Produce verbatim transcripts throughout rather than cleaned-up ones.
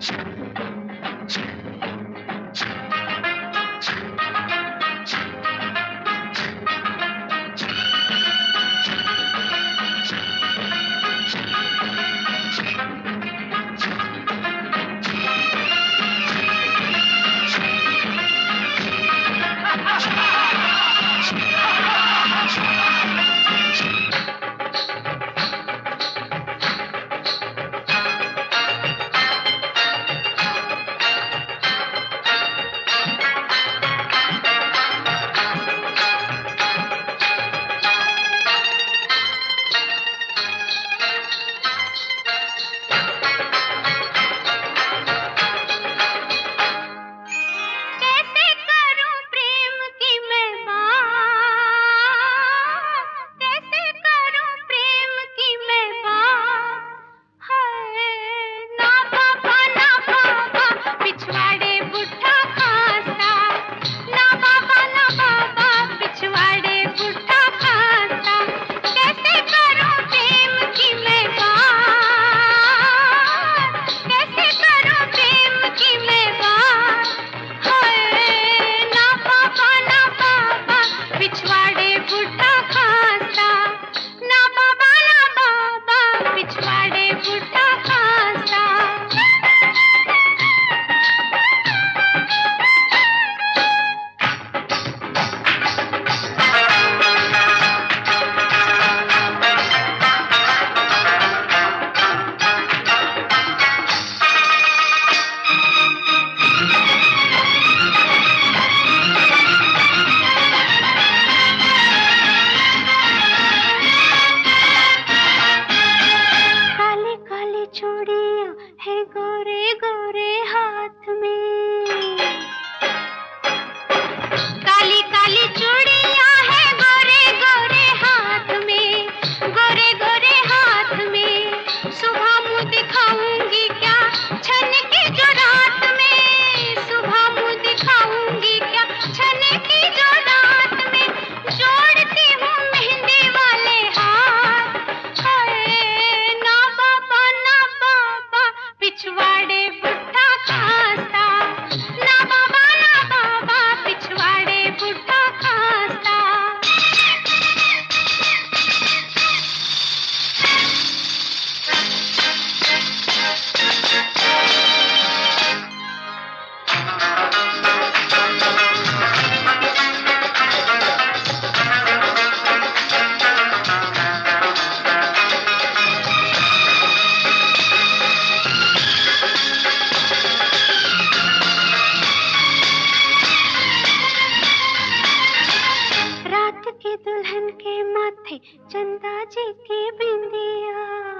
चंदा जी की बिंदिया,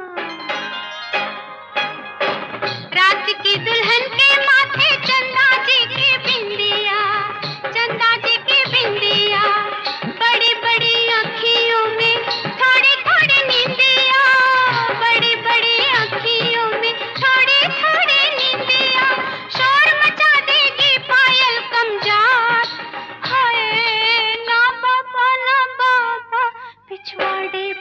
रात की दुल्हन के माथे चंदा जी की बिंदिया, चंदा जी की बिंदिया, बड़ी बड़ी आँखियों में थोड़ी थोड़ी नींदिया, बड़ी बड़ी आँखियों में थोड़ी थोड़ी नींदिया, शोर मचा देगी पायल कमजार, हाय ना बाबा ना बाबा पिछवाड़े